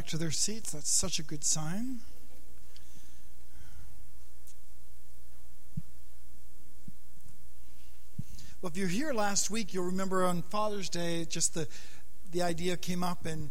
back to their seats. That's such a good sign. Well, if you're here last week, you'll remember on Father's Day, just the idea came up, and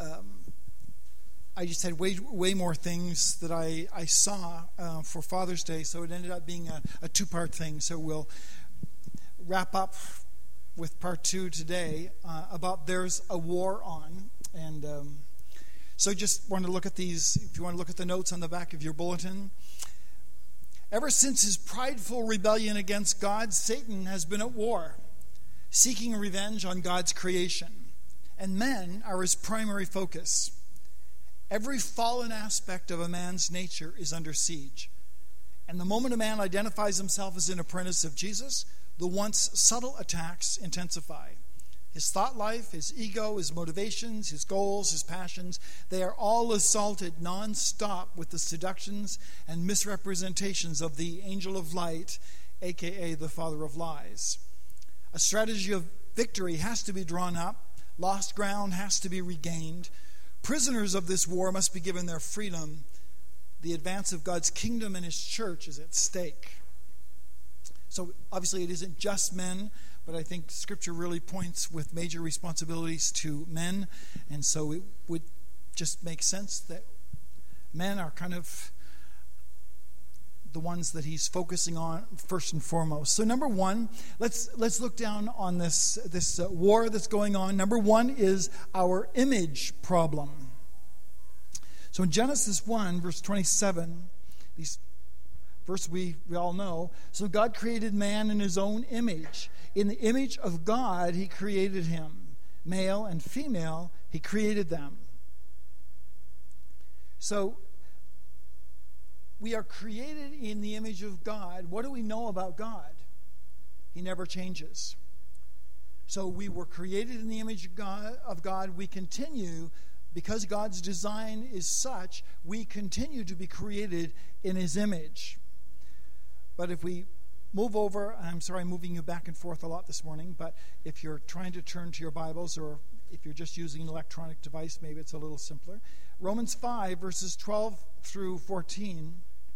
I just had way more things that I saw for Father's Day, so it ended up being a two-part thing. So we'll wrap up with part 2 today about There's a War On. And so just want to look at these, if you want to look at the notes on the back of your bulletin. Ever since his prideful rebellion against God, Satan has been at war, seeking revenge on God's creation. And men are his primary focus. Every fallen aspect of a man's nature is under siege. And the moment a man identifies himself as an apprentice of Jesus, the once subtle attacks intensify. His thought life, his ego, his motivations, his goals, his passions, they are all assaulted non-stop with the seductions and misrepresentations of the angel of light, aka the father of lies. A strategy of victory has to be drawn up. Lost ground has to be regained. Prisoners of this war must be given their freedom. The advance of God's kingdom and his church is at stake. So obviously it isn't just men, but I think Scripture really points with major responsibilities to men. And so it would just make sense that men are kind of the ones that he's focusing on first and foremost. So number one, let's look down on this war that's going on. Number one is our image problem. So in Genesis 1, verse 27, these verse we all know. So God created man in his own image. In the image of God, he created him. Male and female, he created them. So we are created in the image of God. What do we know about God? He never changes. So we were created in the image of God. We continue, because God's design is such, we continue to be created in his image. But if we move over, I'm sorry I'm moving you back and forth a lot this morning, but if you're trying to turn to your Bibles, or if you're just using an electronic device, maybe it's a little simpler. Romans 5, verses 12 through 14.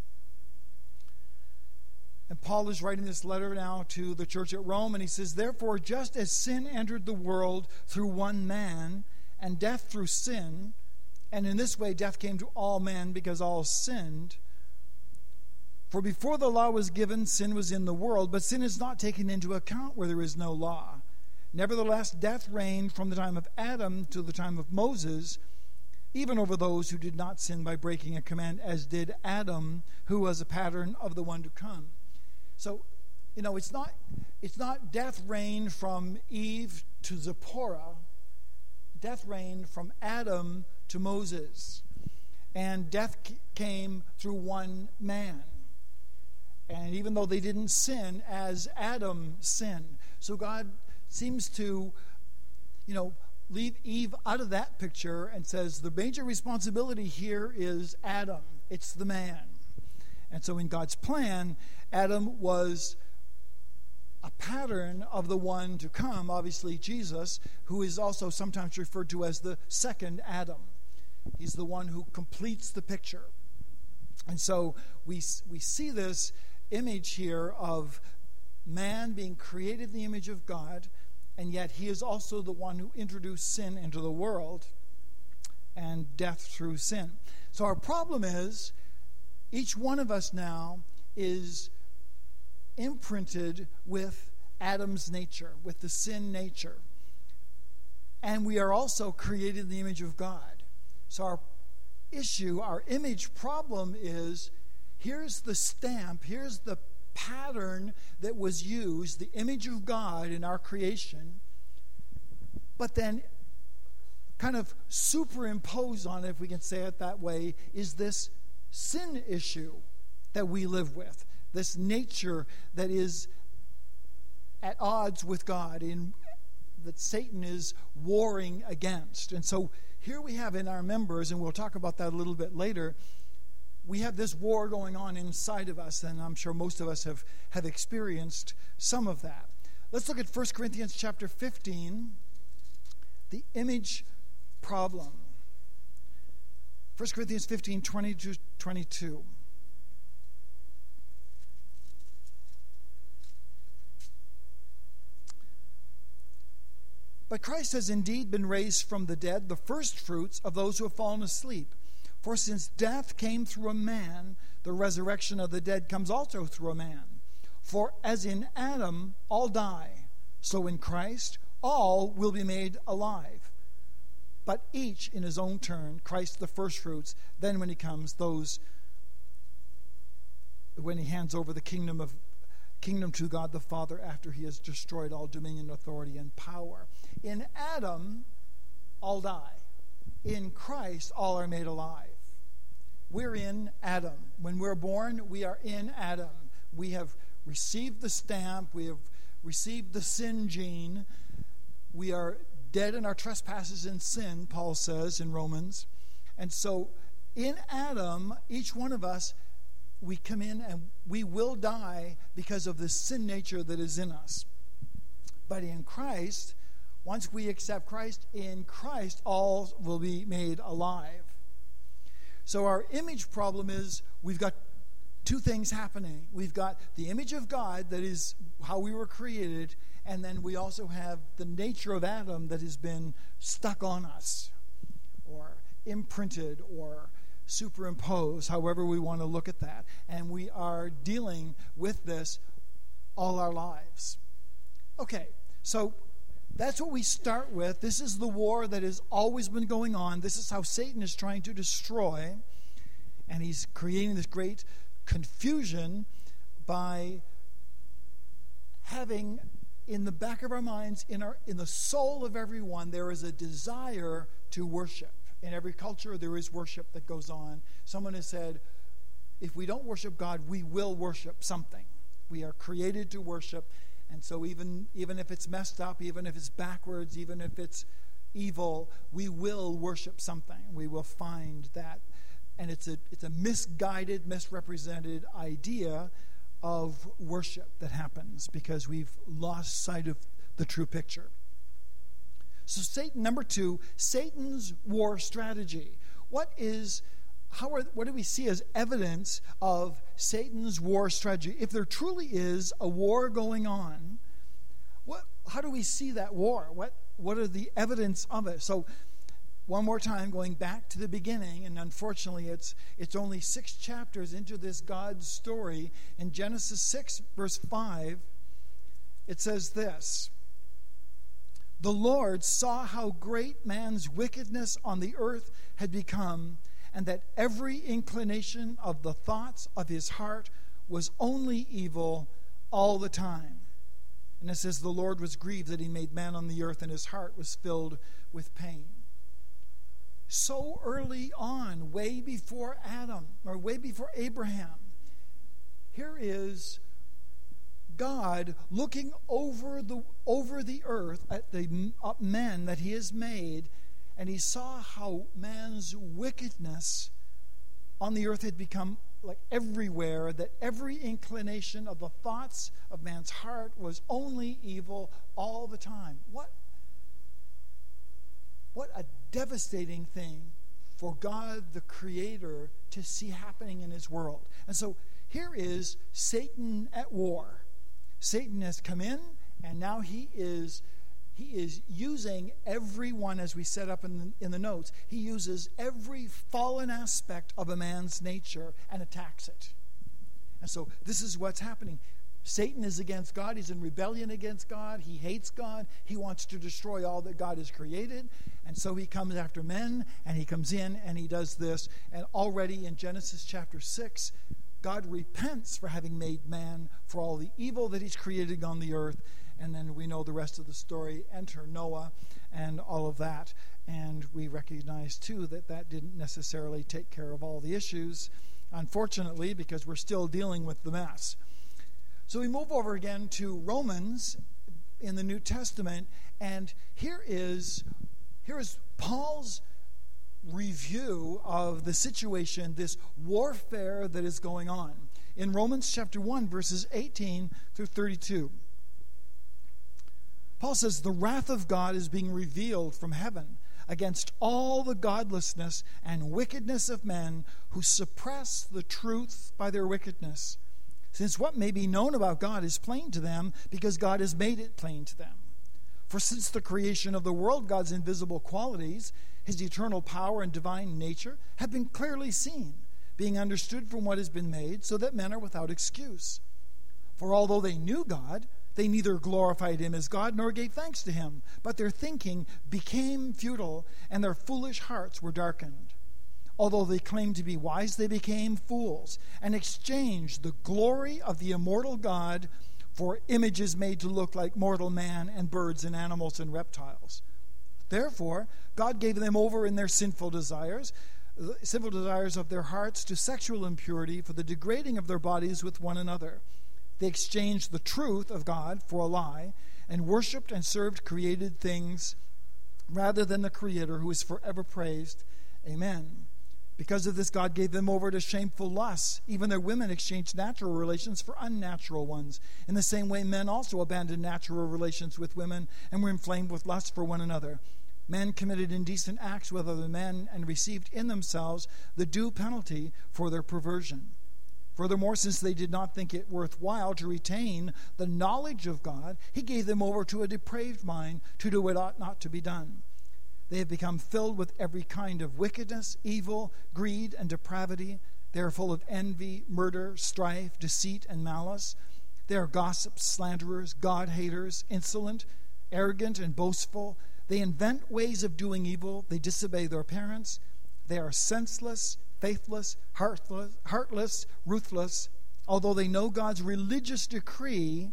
And Paul is writing this letter now to the church at Rome, and he says, "Therefore, just as sin entered the world through one man, and death through sin, and in this way death came to all men because all sinned. For before the law was given, sin was in the world, but sin is not taken into account where there is no law. Nevertheless, death reigned from the time of Adam to the time of Moses, even over those who did not sin by breaking a command, as did Adam, who was a pattern of the one to come." So, it's not death reigned from Eve to Zipporah. Death reigned from Adam to Moses. And death came through one man. And even though they didn't sin as Adam sinned. So God seems to, leave Eve out of that picture and says the major responsibility here is Adam. It's the man. And so in God's plan, Adam was a pattern of the one to come, obviously Jesus, who is also sometimes referred to as the second Adam. He's the one who completes the picture. And so we see this image here of man being created in the image of God, and yet he is also the one who introduced sin into the world and death through sin. So our problem is each one of us now is imprinted with Adam's nature, with the sin nature. And we are also created in the image of God. So our issue, our image problem is, here's the stamp, here's the pattern that was used, the image of God in our creation, but then kind of superimposed on it, if we can say it that way, is this sin issue that we live with, this nature that is at odds with God, that Satan is warring against. And so here we have in our members, and we'll talk about that a little bit later, we have this war going on inside of us, and I'm sure most of us have experienced some of that. Let's look at 1 Corinthians chapter 15, the image problem. 1 Corinthians 15, 20-22. But Christ has indeed been raised from the dead, the firstfruits of those who have fallen asleep. For since death came through a man, the resurrection of the dead comes also through a man. For as in Adam all die, so in Christ all will be made alive. But each in his own turn, Christ the firstfruits, then when he comes, when he hands over the kingdom to God the Father after he has destroyed all dominion, authority, and power. In Adam, all die. In Christ, all are made alive. We're in Adam. When we're born, we are in Adam. We have received the stamp. We have received the sin gene. We are dead in our trespasses and sin, Paul says in Romans. And so in Adam, each one of us, we come in and we will die because of the sin nature that is in us. But in Christ, once we accept Christ, in Christ all will be made alive. So our image problem is we've got two things happening. We've got the image of God, that is how we were created, and then we also have the nature of Adam that has been stuck on us, or imprinted, or superimposed, however we want to look at that. And we are dealing with this all our lives. Okay, so that's what we start with. This is the war that has always been going on. This is how Satan is trying to destroy. And he's creating this great confusion by having in the back of our minds, in the soul of everyone, there is a desire to worship. In every culture, there is worship that goes on. Someone has said, if we don't worship God, we will worship something. We are created to worship. And so even if it's messed up, even if it's backwards, even if it's evil, we will worship something. We will find that. And it's a misguided, misrepresented idea of worship that happens because we've lost sight of the true picture. So Satan, number two, Satan's war strategy. What do we see as evidence of Satan's war strategy? If there truly is a war going on, how do we see that war? What are the evidence of it? So one more time, going back to the beginning, and unfortunately it's only 6 chapters into this God story. In Genesis 6, verse 5, it says this: the Lord saw how great man's wickedness on the earth had become, and that every inclination of the thoughts of his heart was only evil all the time. And it says the Lord was grieved that he made man on the earth, and his heart was filled with pain. So early on, way before Adam, or way before Abraham, here is God looking over the earth at the men that he has made, and he saw how man's wickedness on the earth had become like everywhere, that every inclination of the thoughts of man's heart was only evil all the time. What a devastating thing for God the Creator to see happening in his world. And so here is Satan at war. Satan has come in, and now he is using everyone, as we set up in the notes. He uses every fallen aspect of a man's nature and attacks it. And so this is what's happening. Satan is against God. He's in rebellion against God. He hates God. He wants to destroy all that God has created. And so he comes after men, and he comes in and he does this. And already in Genesis chapter 6, God repents for having made man, for all the evil that he's created on the earth. And then we know the rest of the story. Enter Noah and all of that. And we recognize, too, that didn't necessarily take care of all the issues, unfortunately, because we're still dealing with the mess. So we move over again to Romans in the New Testament. And here is Paul's review of the situation, this warfare that is going on. In Romans chapter 1, verses 18 through 32. Paul says, the wrath of God is being revealed from heaven against all the godlessness and wickedness of men who suppress the truth by their wickedness. Since what may be known about God is plain to them, because God has made it plain to them. For since the creation of the world, God's invisible qualities, his eternal power and divine nature, have been clearly seen, being understood from what has been made, so that men are without excuse. For although they knew God, they neither glorified him as God nor gave thanks to him, but their thinking became futile, and their foolish hearts were darkened. Although they claimed to be wise, they became fools, and exchanged the glory of the immortal God for images made to look like mortal man and birds and animals and reptiles. Therefore, God gave them over in their sinful desires of their hearts, to sexual impurity, for the degrading of their bodies with one another. They exchanged the truth of God for a lie, and worshipped and served created things rather than the Creator, who is forever praised. Amen. Because of this, God gave them over to shameful lusts. Even their women exchanged natural relations for unnatural ones. In the same way, men also abandoned natural relations with women and were inflamed with lust for one another. Men committed indecent acts with other men and received in themselves the due penalty for their perversion. Furthermore, since they did not think it worthwhile to retain the knowledge of God, he gave them over to a depraved mind to do what ought not to be done. They have become filled with every kind of wickedness, evil, greed, and depravity. They are full of envy, murder, strife, deceit, and malice. They are gossips, slanderers, God-haters, insolent, arrogant, and boastful. They invent ways of doing evil. They disobey their parents. They are senseless, faithless, heartless, ruthless. Although they know God's righteous decree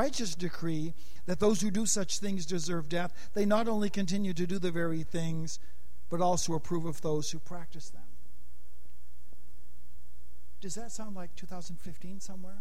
that those who do such things deserve death, they not only continue to do the very things, but also approve of those who practice them. Does that sound like 2015 somewhere?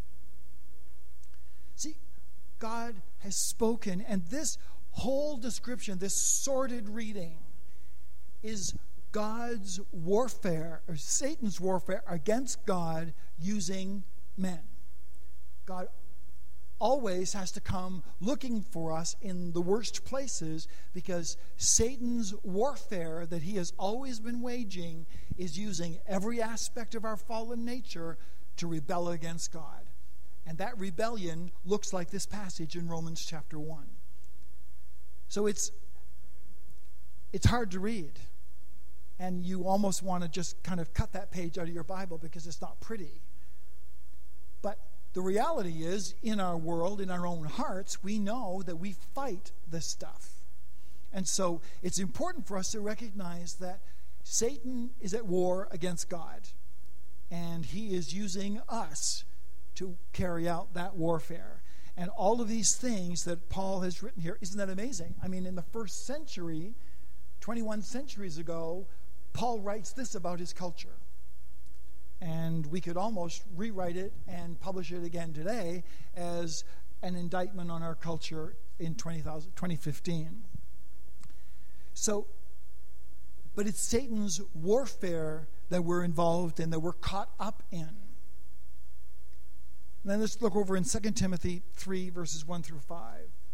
See, God has spoken, and this whole description, this sordid reading, is God's warfare, or Satan's warfare against God using men. God always has to come looking for us in the worst places, because Satan's warfare that he has always been waging is using every aspect of our fallen nature to rebel against God. And that rebellion looks like this passage in Romans chapter 1. So it's hard to read. And you almost want to just kind of cut that page out of your Bible because it's not pretty. But the reality is, in our world, in our own hearts, we know that we fight this stuff. And so it's important for us to recognize that Satan is at war against God. And he is using us to carry out that warfare. And all of these things that Paul has written here, isn't that amazing? I mean, in the first century, 21 centuries ago, Paul writes this about his culture. And we could almost rewrite it and publish it again today as an indictment on our culture in 2015. So, but it's Satan's warfare that we're involved in, that we're caught up in. And then let's look over in 2 Timothy 3, verses 1 through 5.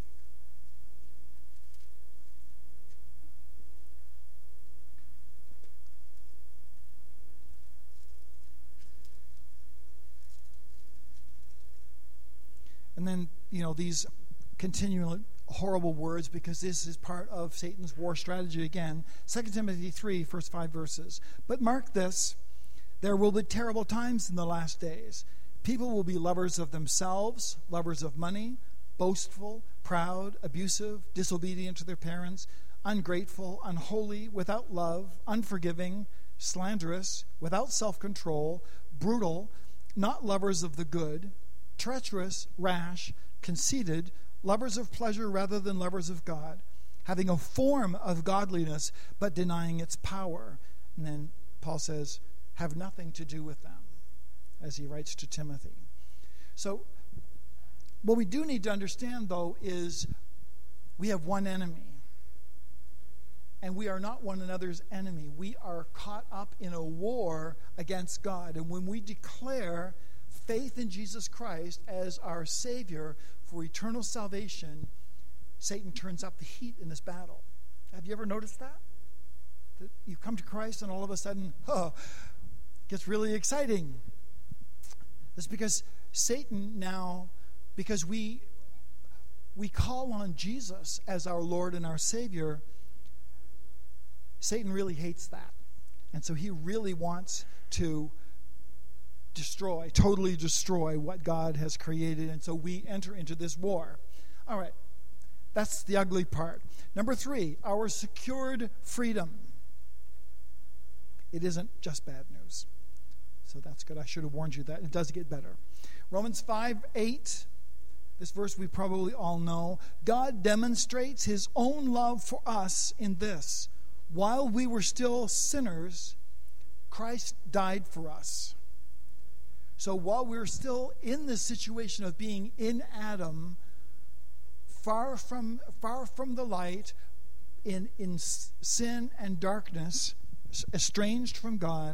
And then, these continual horrible words, because this is part of Satan's war strategy again. 2 Timothy 3, first 5 verses. But mark this, there will be terrible times in the last days. People will be lovers of themselves, lovers of money, boastful, proud, abusive, disobedient to their parents, ungrateful, unholy, without love, unforgiving, slanderous, without self-control, brutal, not lovers of the good, treacherous, rash, conceited, lovers of pleasure rather than lovers of God, having a form of godliness but denying its power. And then Paul says, have nothing to do with them, as he writes to Timothy. So what we do need to understand, though, is we have one enemy. And we are not one another's enemy. We are caught up in a war against God. And when we declare faith in Jesus Christ as our Savior for eternal salvation, Satan turns up the heat in this battle. Have you ever noticed that? That you come to Christ and all of a sudden, it gets really exciting. It's because Satan now, because we call on Jesus as our Lord and our Savior, Satan really hates that. And so he really wants to totally destroy what God has created. And so we enter into this war. All right. That's the ugly part. Number 3, our secured freedom. It isn't just bad news. So that's good. I should have warned you that. It does get better. Romans 5:8. This verse we probably all know. God demonstrates his own love for us in this. While we were still sinners, Christ died for us. So while we're still in this situation of being in Adam, far from the light, in sin and darkness, estranged from God,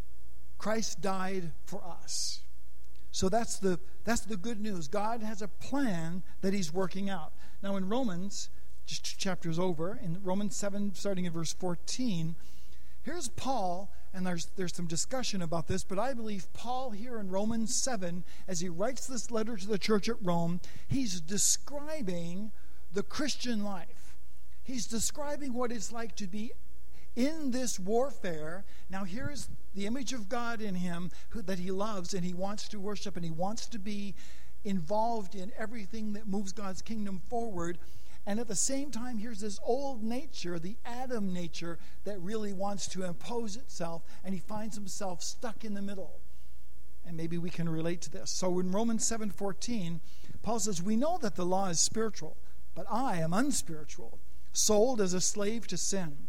Christ died for us. So that's the good news. God has a plan that he's working out. Now in Romans, just 2 chapters over, in Romans 7, starting in verse 14, here's Paul, and there's some discussion about this, but I believe Paul here in Romans 7, as he writes this letter to the church at Rome, he's describing the Christian life. He's describing what it's like to be in this warfare. Now here's the image of God in him that he loves and he wants to worship and he wants to be involved in everything that moves God's kingdom forward. And at the same time, here's this old nature, the Adam nature, that really wants to impose itself, and he finds himself stuck in the middle. And maybe we can relate to this. So in Romans 7:14, Paul says, "We know that the law is spiritual, but I am unspiritual, sold as a slave to sin.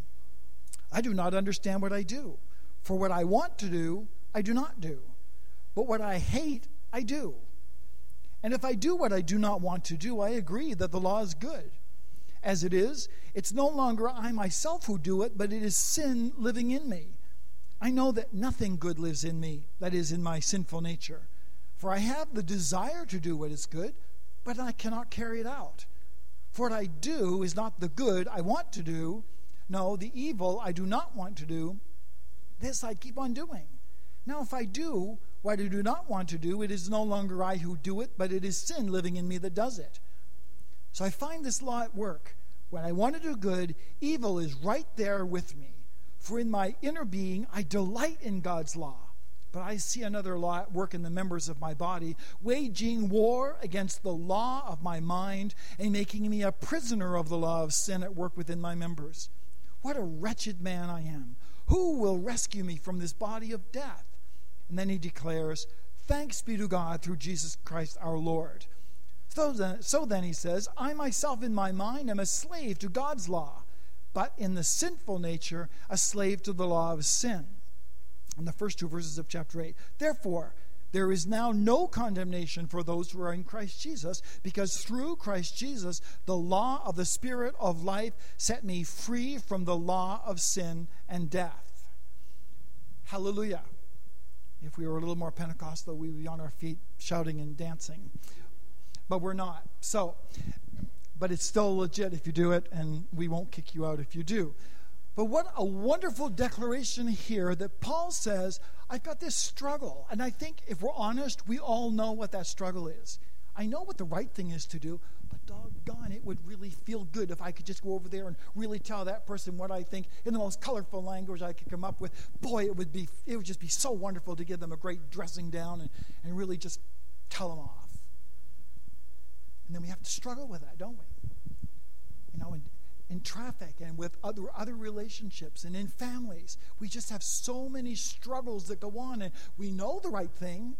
I do not understand what I do. For what I want to do, I do not do. But what I hate, I do. And if I do what I do not want to do, I agree that the law is good. As it is, it's no longer I myself who do it, but it is sin living in me. I know that nothing good lives in me, that is, in my sinful nature. For I have the desire to do what is good, but I cannot carry it out. For what I do is not the good I want to do. No, the evil I do not want to do, this I keep on doing. Now if I do what I do not want to do, it is no longer I who do it, but it is sin living in me that does it. So I find this law at work. When I want to do good, evil is right there with me. For in my inner being, I delight in God's law. But I see another law at work in the members of my body, waging war against the law of my mind and making me a prisoner of the law of sin at work within my members. What a wretched man I am. Who will rescue me from this body of death?" And then he declares, "Thanks be to God through Jesus Christ our Lord." So then he says, "I myself in my mind am a slave to God's law, but in the sinful nature a slave to the law of sin." In the first 2 verses of chapter 8. "Therefore, there is now no condemnation for those who are in Christ Jesus, because through Christ Jesus, the law of the Spirit of life set me free from the law of sin and death." Hallelujah. If we were a little more Pentecostal, we would be on our feet shouting and dancing. But we're not. But it's still legit if you do it, and we won't kick you out if you do. But what a wonderful declaration here that Paul says, I've got this struggle. And I think if we're honest, we all know what that struggle is. I know what the right thing is to do, but doggone, it would really feel good if I could just go over there and really tell that person what I think in the most colorful language I could come up with. Boy, it would just be so wonderful to give them a great dressing down and really just tell them off. And then we have to struggle with that, don't we? You know, in traffic and with other relationships and in families. We just have so many struggles that go on, and we know the right thing,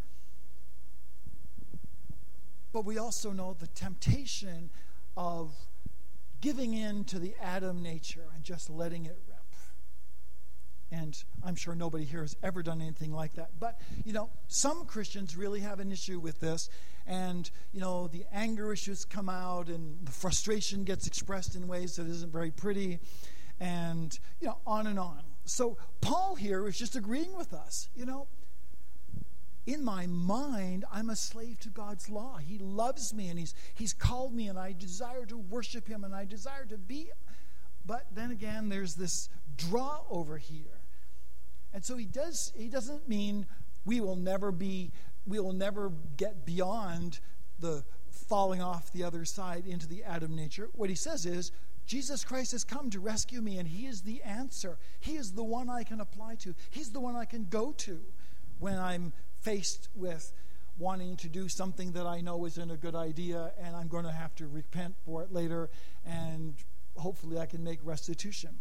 but we also know the temptation of giving in to the Adam nature and just letting it rip. And I'm sure nobody here has ever done anything like that. But, you know, some Christians really have an issue with this. And, you know, the anger issues come out and the frustration gets expressed in ways that isn't very pretty. And, you know, on and on. So Paul here is just agreeing with us. You know, in my mind, I'm a slave to God's law. He loves me and he's called me, and I desire to worship him, and I desire to be but then again, there's this draw over here. And so he doesn't mean we will never get beyond the falling off the other side into the Adam nature. What he says is, Jesus Christ has come to rescue me, and he is the answer. He is the one I can apply to. He's the one I can go to when I'm faced with wanting to do something that I know isn't a good idea, and I'm going to have to repent for it later, and hopefully I can make restitution.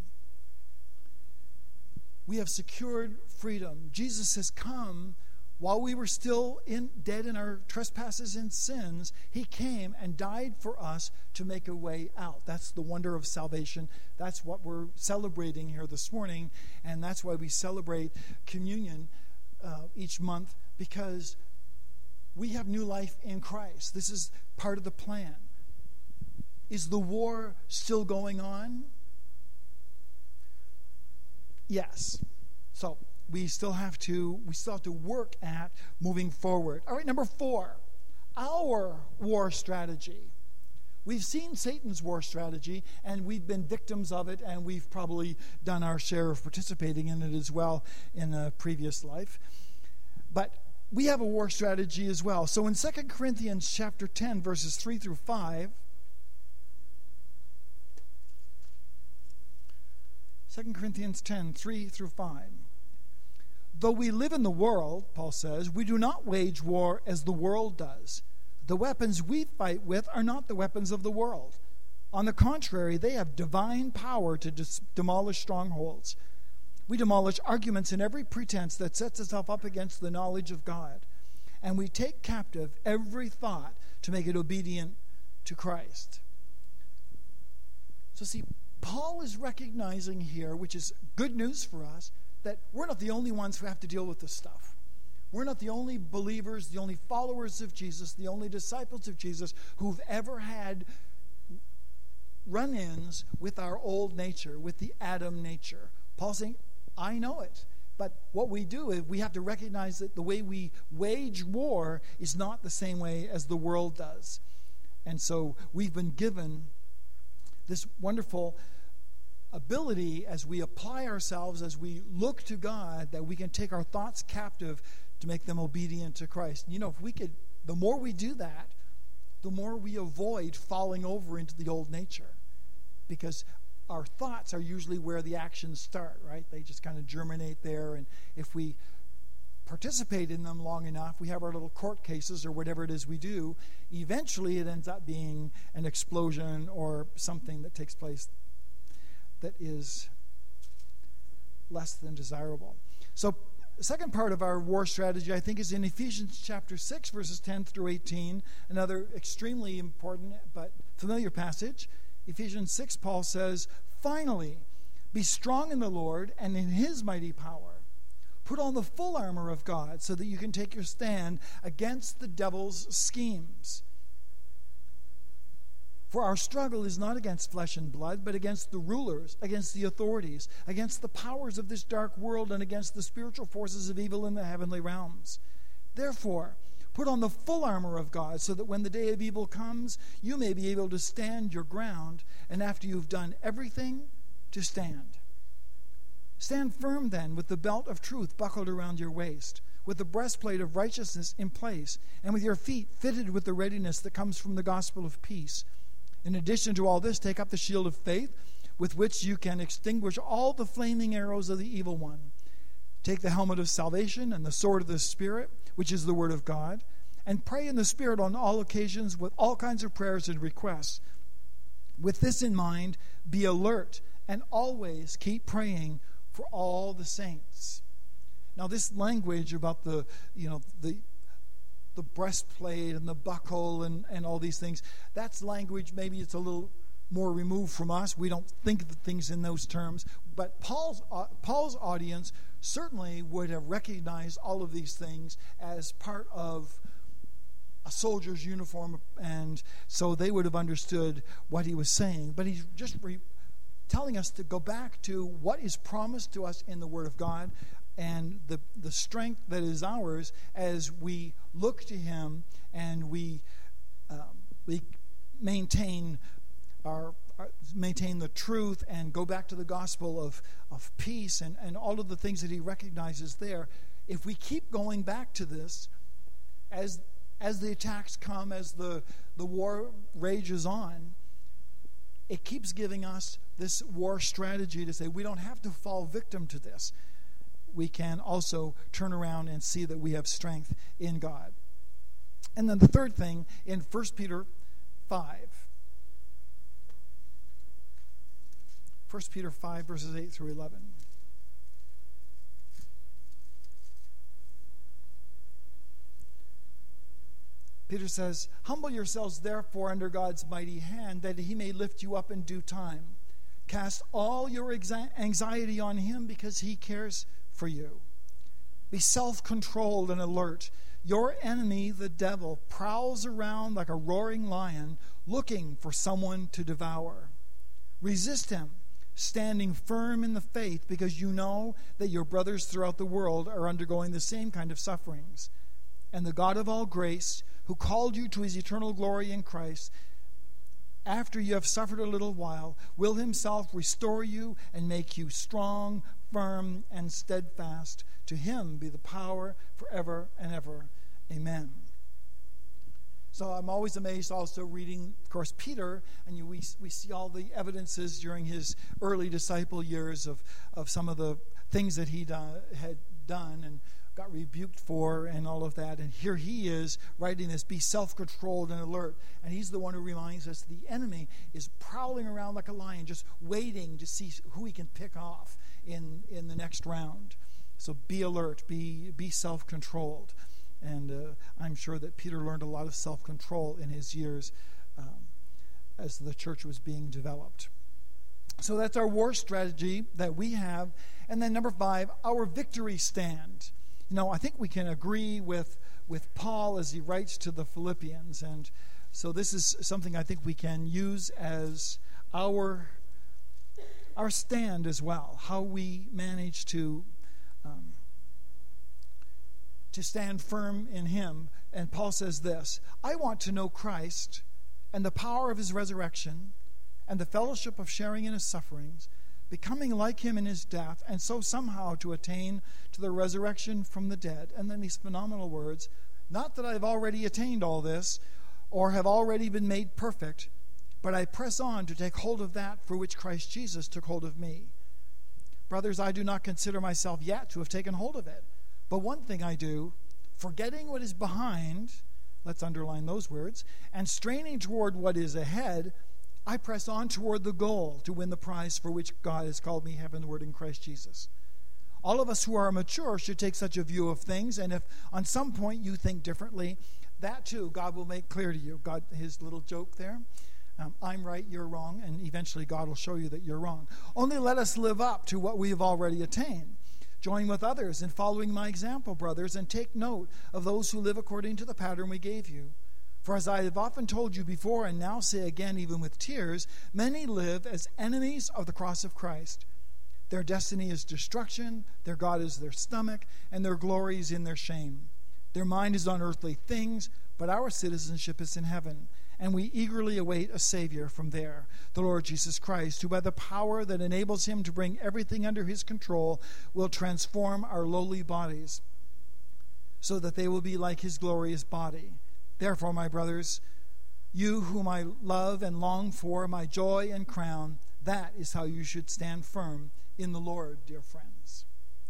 We have secured freedom. Jesus has come while we were still dead in our trespasses and sins. He came and died for us to make a way out. That's the wonder of salvation. That's what we're celebrating here this morning, and that's why we celebrate communion each month, because we have new life in Christ. This is part of the plan. Is the war still going on? Yes. So we still have to work at moving forward. All right, number 4, our war strategy. We've seen Satan's war strategy, and we've been victims of it, and we've probably done our share of participating in it as well in a previous life. But we have a war strategy as well. So in 2 Corinthians chapter 10, verses 3 through 5, 2 Corinthians 10, 3 through 5. Though we live in the world, Paul says, we do not wage war as the world does. The weapons we fight with are not the weapons of the world. On the contrary, they have divine power to demolish strongholds. We demolish arguments and every pretense that sets itself up against the knowledge of God. And we take captive every thought to make it obedient to Christ. So see, Paul is recognizing here, which is good news for us, that we're not the only ones who have to deal with this stuff. We're not the only believers, the only followers of Jesus, the only disciples of Jesus who've ever had run-ins with our old nature, with the Adam nature. Paul's saying, I know it. But what we do is we have to recognize that the way we wage war is not the same way as the world does. And so we've been given this wonderful ability as we apply ourselves, as we look to God, that we can take our thoughts captive to make them obedient to Christ. You know, if we could, the more we do that, the more we avoid falling over into the old nature. Because our thoughts are usually where the actions start, right? They just kind of germinate there, and if we participate in them long enough, we have our little court cases or whatever it is we do, eventually it ends up being an explosion or something that takes place that is less than desirable. So the second part of our war strategy, I think, is in Ephesians chapter 6, verses 10 through 18, another extremely important but familiar passage. Ephesians 6, Paul says, "Finally, be strong in the Lord and in his mighty power. Put on the full armor of God so that you can take your stand against the devil's schemes. For our struggle is not against flesh and blood, but against the rulers, against the authorities, against the powers of this dark world, and against the spiritual forces of evil in the heavenly realms. Therefore, put on the full armor of God, so that when the day of evil comes, you may be able to stand your ground, and after you've done everything, to stand. Stand firm then, with the belt of truth buckled around your waist, with the breastplate of righteousness in place, and with your feet fitted with the readiness that comes from the gospel of peace. In addition to all this, take up the shield of faith, with which you can extinguish all the flaming arrows of the evil one. Take the helmet of salvation and the sword of the Spirit, which is the word of God, and pray in the Spirit on all occasions with all kinds of prayers and requests. With this in mind, be alert and always keep praying for all the saints." Now, this language about the breastplate and the buckle and all these things, that's language, maybe it's a little more removed from us. We don't think of things in those terms. But Paul's audience certainly would have recognized all of these things as part of a soldier's uniform, and so they would have understood what he was saying. But he's just telling us to go back to what is promised to us in the Word of God, and the strength that is ours as we look to him and we maintain our maintain the truth and go back to the gospel of peace and all of the things that he recognizes there. If we keep going back to this, as the attacks come, as the war rages on, it keeps giving us this war strategy to say we don't have to fall victim to this. We can also turn around and see that we have strength in God. And then the third thing in 1 Peter 5. 1 Peter 5, verses 8 through 11. Peter says, "Humble yourselves therefore under God's mighty hand, that he may lift you up in due time. Cast all your anxiety on him because he cares for you. Be self-controlled and alert. Your enemy, the devil, prowls around like a roaring lion, looking for someone to devour. Resist him, standing firm in the faith, because you know that your brothers throughout the world are undergoing the same kind of sufferings. And the God of all grace, who called you to his eternal glory in Christ, after you have suffered a little while, will himself restore you and make you strong, firm, and steadfast. To him be the power forever and ever. Amen." So I'm always amazed also reading, of course, Peter, and we see all the evidences during his early disciple years of some of the things that he had done and got rebuked for and all of that. And here he is writing this, be self-controlled and alert. And he's the one who reminds us the enemy is prowling around like a lion, just waiting to see who he can pick off in the next round. So be alert, be self-controlled. And I'm sure that Peter learned a lot of self-control in his years as the church was being developed. So that's our war strategy that we have. And then number 5, our victory stand. I think we can agree with Paul as he writes to the Philippians. And so this is something I think we can use as our stand as well, how we manage to stand firm in him. And Paul says this, "I want to know Christ and the power of his resurrection and the fellowship of sharing in his sufferings, becoming like him in his death, and so somehow to attain to the resurrection from the dead." And then these phenomenal words, "Not that I've already attained all this or have already been made perfect, but I press on to take hold of that for which Christ Jesus took hold of me. Brothers, I do not consider myself yet to have taken hold of it. But one thing I do, forgetting what is behind," let's underline those words, "and straining toward what is ahead, I press on toward the goal to win the prize for which God has called me heavenward in Christ Jesus." All of us who are mature should take such a view of things, and if on some point you think differently, that too God will make clear to you. God, his little joke there, I'm right, you're wrong, and eventually God will show you that you're wrong. "Only let us live up to what we have already attained. Join with others in following my example, brothers, and take note of those who live according to the pattern we gave you. For as I have often told you before, and now say again even with tears, many live as enemies of the cross of Christ. Their destiny is destruction, their God is their stomach, and their glory is in their shame. Their mind is on earthly things, but our citizenship is in heaven, and we eagerly await a Savior from there, the Lord Jesus Christ, who by the power that enables him to bring everything under his control will transform our lowly bodies so that they will be like his glorious body. Therefore, my brothers, you whom I love and long for, my joy and crown, that is how you should stand firm in the Lord, dear friends."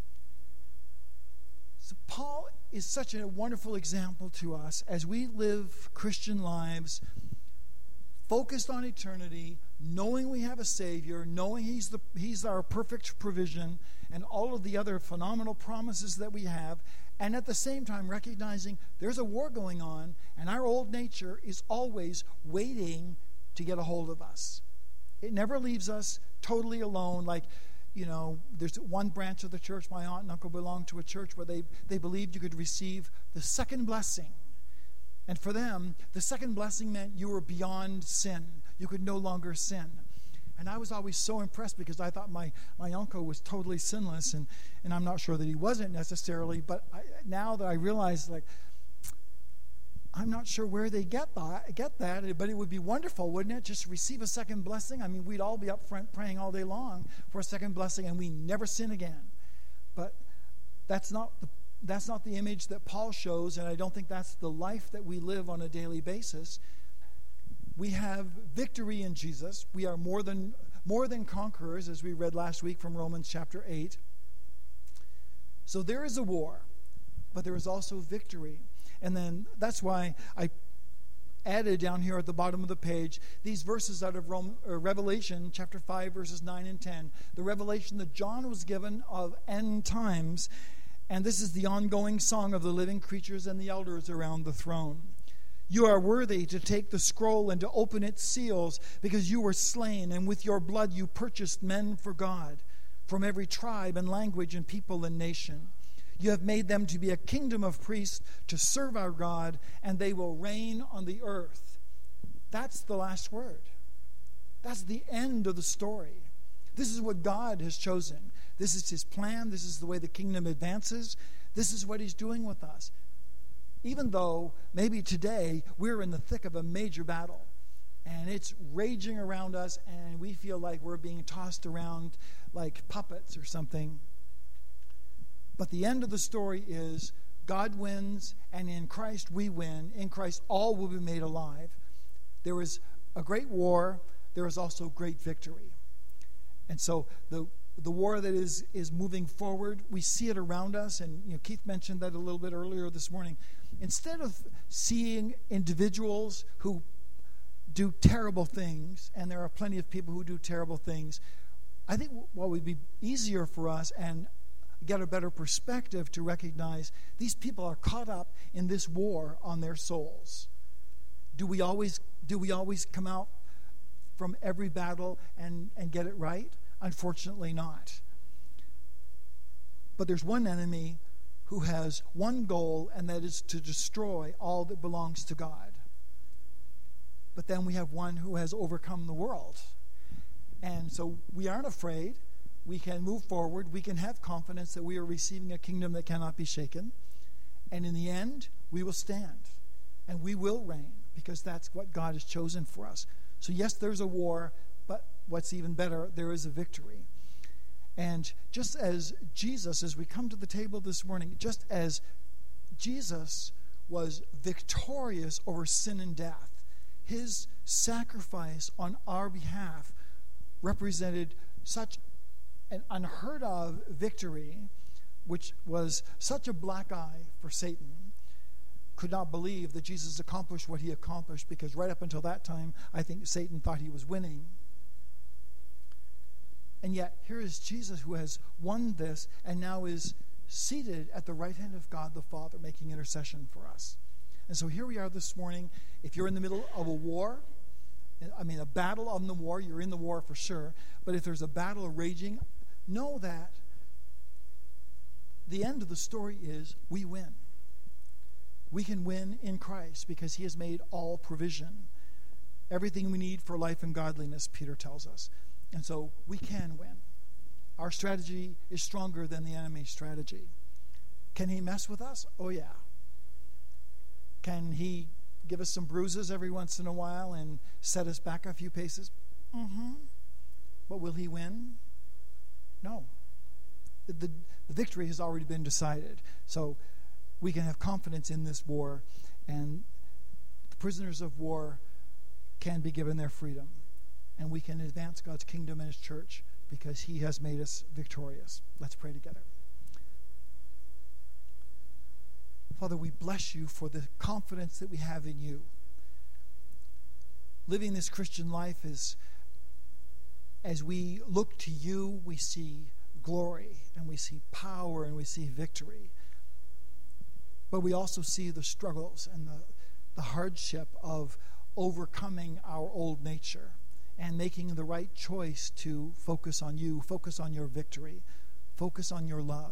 So Paul is such a wonderful example to us as we live Christian lives focused on eternity, knowing we have a Savior, knowing he's our perfect provision, and all of the other phenomenal promises that we have, and at the same time recognizing there's a war going on, and our old nature is always waiting to get a hold of us. It never leaves us totally alone. Like, there's one branch of the church, my aunt and uncle belonged to a church where they believed you could receive the second blessing. And for them, the second blessing meant you were beyond sin. You could no longer sin. And I was always so impressed because I thought my uncle was totally sinless, and I'm not sure that he wasn't necessarily, but now that I realize, I'm not sure where they get that, but it would be wonderful, wouldn't it? Just receive a second blessing. I mean, we'd all be up front praying all day long for a second blessing, and we never sin again. But that's not the image that Paul shows, and I don't think that's the life that we live on a daily basis. We have victory in Jesus. We are more than conquerors, as we read last week from Romans chapter 8. So there is a war, but there is also victory. And then that's why I added down here at the bottom of the page these verses out of Revelation chapter 5, verses 9 and 10. The revelation that John was given of end times. And this is the ongoing song of the living creatures and the elders around the throne. You are worthy to take the scroll and to open its seals, because you were slain, and with your blood you purchased men for God from every tribe and language and people and nation. You have made them to be a kingdom of priests to serve our God, and they will reign on the earth. That's the last word. That's the end of the story. This is what God has chosen. This is his plan. This is the way the kingdom advances. This is what he's doing with us. Even though maybe today we're in the thick of a major battle and it's raging around us and we feel like we're being tossed around like puppets or something. But the end of the story is God wins, and in Christ we win. In Christ all will be made alive. There is a great war. There is also great victory. And so the war that is moving forward, we see it around us, and Keith mentioned that a little bit earlier this morning. Instead of seeing individuals who do terrible things, and there are plenty of people who do terrible things, I think what would be easier for us and get a better perspective to recognize these people are caught up in this war on their souls. Do we always come out from every battle and get it right? Unfortunately not. But there's one enemy who has one goal, and that is to destroy all that belongs to God. But then we have one who has overcome the world. And so we aren't afraid. We can move forward. We can have confidence that we are receiving a kingdom that cannot be shaken. And in the end, we will stand. And we will reign, because that's what God has chosen for us. So yes, there's a war, but what's even better, there is a victory. And just as Jesus, as we come to the table this morning, just as Jesus was victorious over sin and death, his sacrifice on our behalf represented such an unheard of victory, which was such a black eye for Satan. Could not believe that Jesus accomplished what he accomplished, because right up until that time, I think Satan thought he was winning. And yet, here is Jesus who has won this and now is seated at the right hand of God the Father, making intercession for us. And so here we are this morning. If you're in the middle of a war, a battle on the war, you're in the war for sure. But if there's a battle raging, know that the end of the story is we win. We can win in Christ because he has made all provision. Everything we need for life and godliness, Peter tells us. And so we can win. Our strategy is stronger than the enemy's strategy. Can he mess with us? Oh, yeah. Can he give us some bruises every once in a while and set us back a few paces? Mm-hmm. But will he win? No. The victory has already been decided. So we can have confidence in this war, and the prisoners of war can be given their freedom. And we can advance God's kingdom and his church because he has made us victorious. Let's pray together. Father, we bless you for the confidence that we have in you. Living this Christian life is, as we look to you, we see glory and we see power and we see victory. But we also see the struggles and the hardship of overcoming our old nature and making the right choice to focus on you, focus on your victory, focus on your love.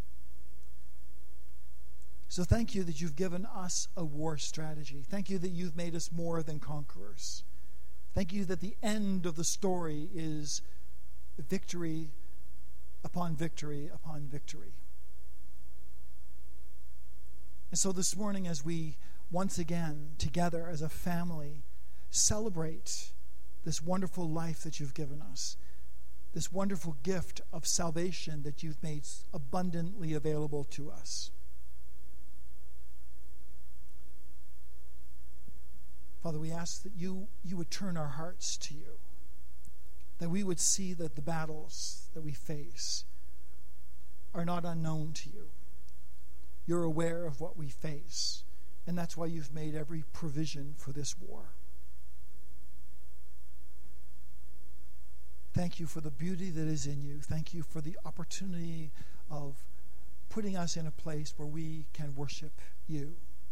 So thank you that you've given us a war strategy. Thank you that you've made us more than conquerors. Thank you that the end of the story is victory upon victory upon victory. And so this morning, as we once again together as a family celebrate this wonderful life that you've given us, this wonderful gift of salvation that you've made abundantly available to us. Father, we ask that you would turn our hearts to you, that we would see that the battles that we face are not unknown to you. You're aware of what we face, and that's why you've made every provision for this war. Thank you for the beauty that is in you. Thank you for the opportunity of putting us in a place where we can worship you.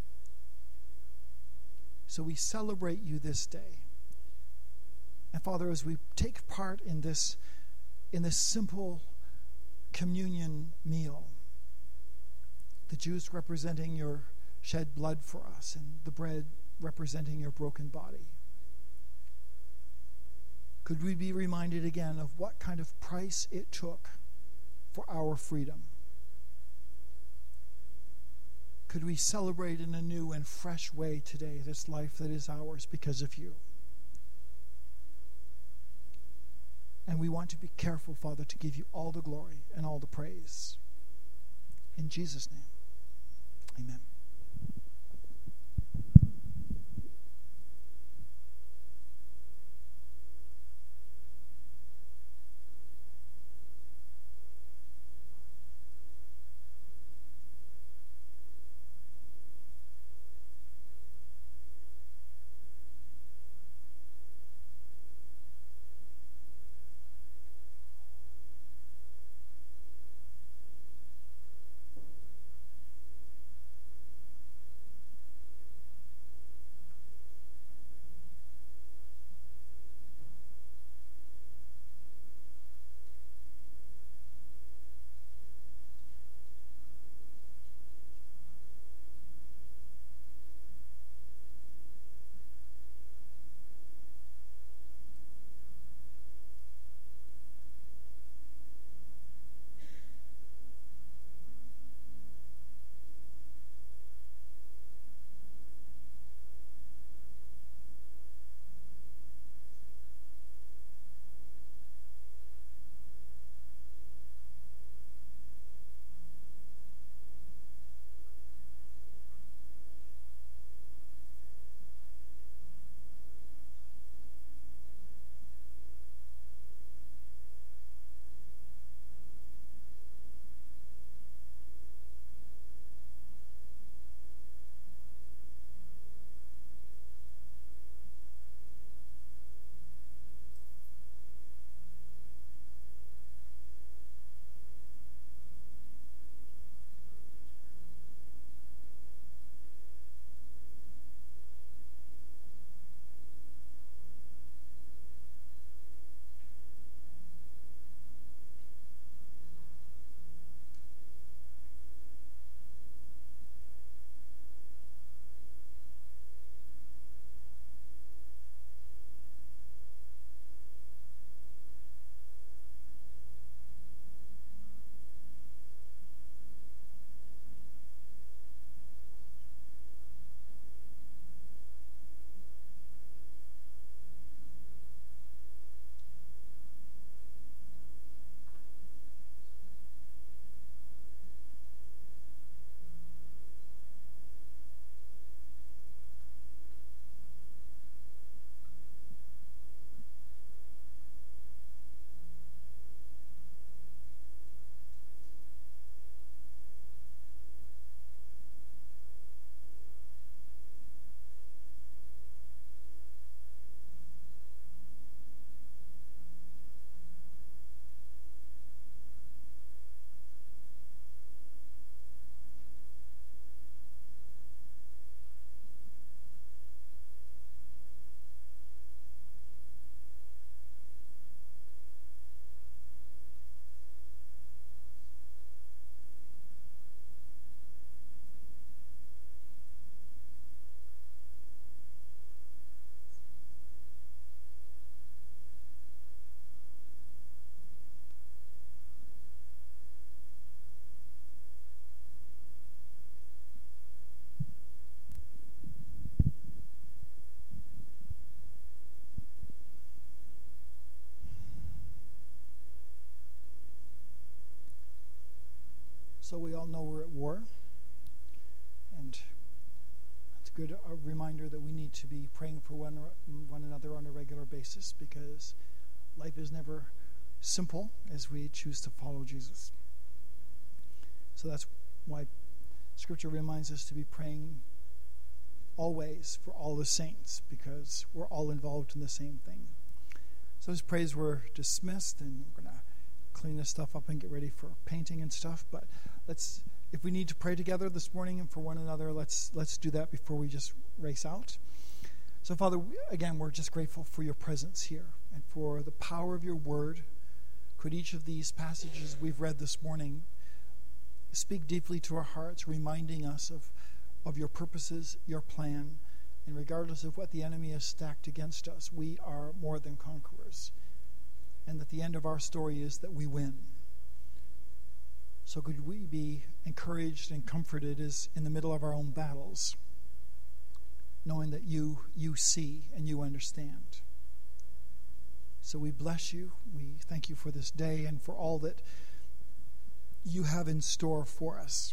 So we celebrate you this day. And Father, as we take part in this simple communion meal, the juice representing your shed blood for us and the bread representing your broken body, could we be reminded again of what kind of price it took for our freedom? Could we celebrate in a new and fresh way today this life that is ours because of you? And we want to be careful, Father, to give you all the glory and all the praise. In Jesus' name, amen. Also, we all know we're at war. And it's a good reminder that we need to be praying for one another on a regular basis, because life is never simple as we choose to follow Jesus. So that's why Scripture reminds us to be praying always for all the saints, because we're all involved in the same thing. So as praise, we're dismissed, and we're going to clean this stuff up and get ready for painting and stuff. But if we need to pray together this morning and for one another, let's do that before we just race out. So, Father, again, we're just grateful for your presence here and for the power of your word. Could each of these passages we've read this morning speak deeply to our hearts, reminding us of your purposes, your plan, and regardless of what the enemy has stacked against us, we are more than conquerors, and that the end of our story is that we win. So could we be encouraged and comforted as in the middle of our own battles, knowing that you see and you understand. So we bless you. We thank you for this day and for all that you have in store for us.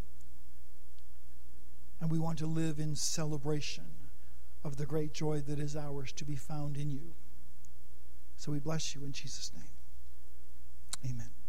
And we want to live in celebration of the great joy that is ours to be found in you. So we bless you in Jesus' name. Amen.